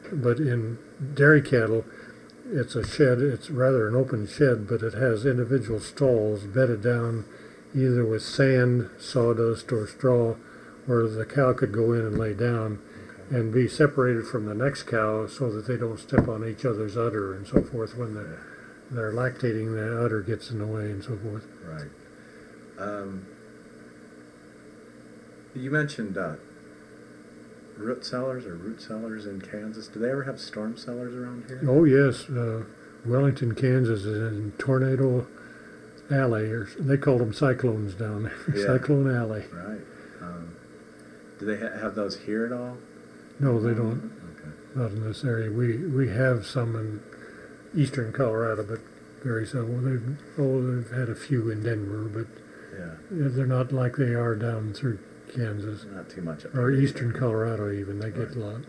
but in dairy cattle, it's a shed. It's rather an open shed, but it has individual stalls bedded down either with sand, sawdust, or straw, where the cow could go in and lay down and be separated from the next cow so that they don't step on each other's udder and so forth. When they're lactating, the udder gets in the way and so forth. Right. You mentioned root cellars in Kansas. Do they ever have storm cellars around here? Oh, yes. Wellington, Kansas is in Tornado Alley, or they called them cyclones down there. Yeah. Cyclone Alley. Right. Do they have those here at all? No, they don't. Okay. Not in this area. We have some in eastern Colorado, but very seldom. They've had a few in Denver, but Yeah. they're not like they are down through Kansas Not too much. or eastern Colorado even. They get a lot.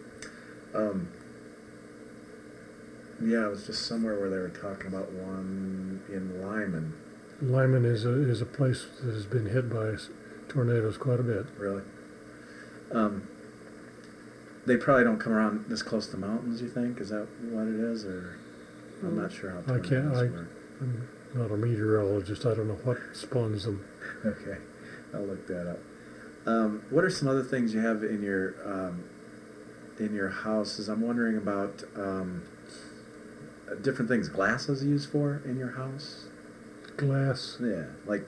Yeah, it was just somewhere where they were talking about one in Lyman. Lyman is a place that has been hit by tornadoes quite a bit. Really? They probably don't come around this close to the mountains, you think? Is that what it is? Or I'm not sure how tornadoes work. I'm not a meteorologist. I don't know what spawns them. Okay, I'll look that up. What are some other things you have in your houses? I'm wondering about different things glasses used for in your house. Glass. Yeah, like.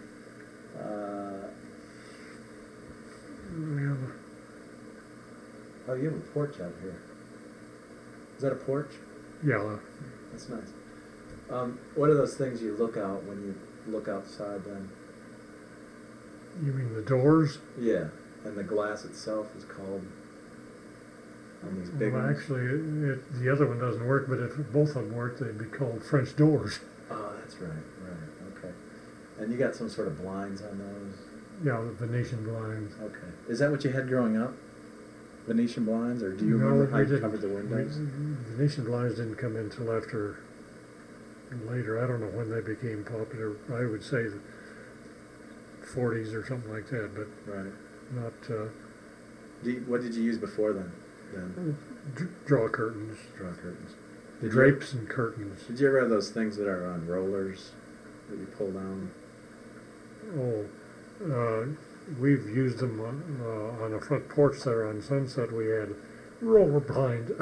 Oh, you have a porch out here. Is that a porch? Yeah. That's nice. What are those things you look out when you look outside then? You mean the doors? Yeah, and the glass itself is called on these big Well, ones? actually, the other one doesn't work, but if both of them worked, they'd be called French doors. Oh, that's right, okay. And you got some sort of blinds on those? Yeah, the Venetian blinds. Okay. Is that what you had growing up? Venetian blinds, or do you remember how you covered the windows? Venetian blinds didn't come in until later. I don't know when they became popular. I would say the 40s or something like that, but Right. not What did you use before then? draw curtains, Draw curtains. drapes and curtains. Did you ever have those things that are on rollers that you pull down? Oh, we've used them on a front porch there on Sunset. We had roller blind.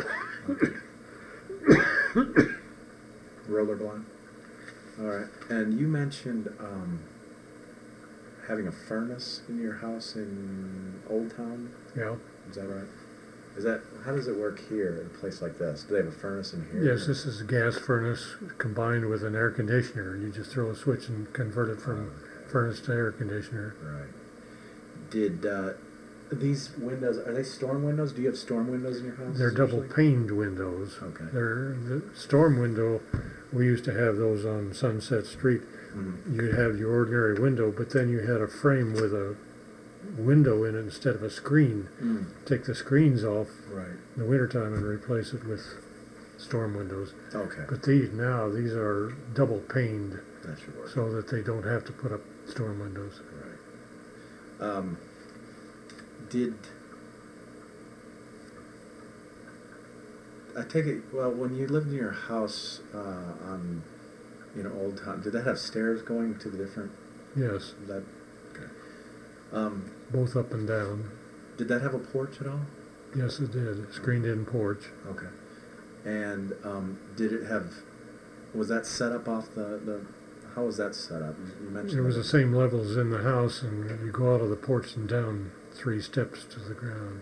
Roller blind. All right. And you mentioned having a furnace in your house in Old Town. Yeah. Is that right? How does it work here in a place like this? Do they have a furnace in here? Yes, this is a gas furnace combined with an air conditioner. You just throw a switch and convert it from furnace to air conditioner. Right. Did these windows, are they storm windows? Do you have storm windows in your house? They're double paned windows. Okay. They're the storm window. We used to have those on Sunset Street. Mm-hmm. You'd have your ordinary window, but then you had a frame with a window in it instead of a screen. Take the screens off Right. in the wintertime and replace it with storm windows. Okay. But these are double paned That should work. so that they don't have to put up storm windows. Right. I take it, well, when you lived in your house on, Old Town, did that have stairs going to the different, Yes, okay. both up and down. Did that have a porch at all? Yes, it did. Screened-in porch. Okay. And did it have, was that set up off how was that set up? You mentioned It was that. the same level as in the house, and you go out of the porch and down 3 steps to the ground.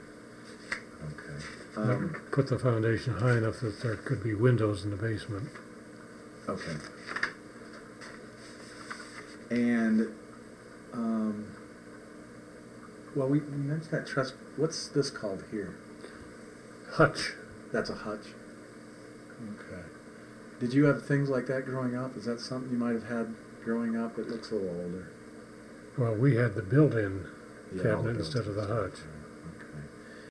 Okay. Put the foundation high enough that there could be windows in the basement. Okay. And, well, we mentioned that truss. What's this called here? Hutch. That's a hutch? Okay. Did you have things like that growing up? Is that something you might have had growing up? It looks a little older. Well, we had the built-in Yeah, all cabinet built instead of the in. hutch.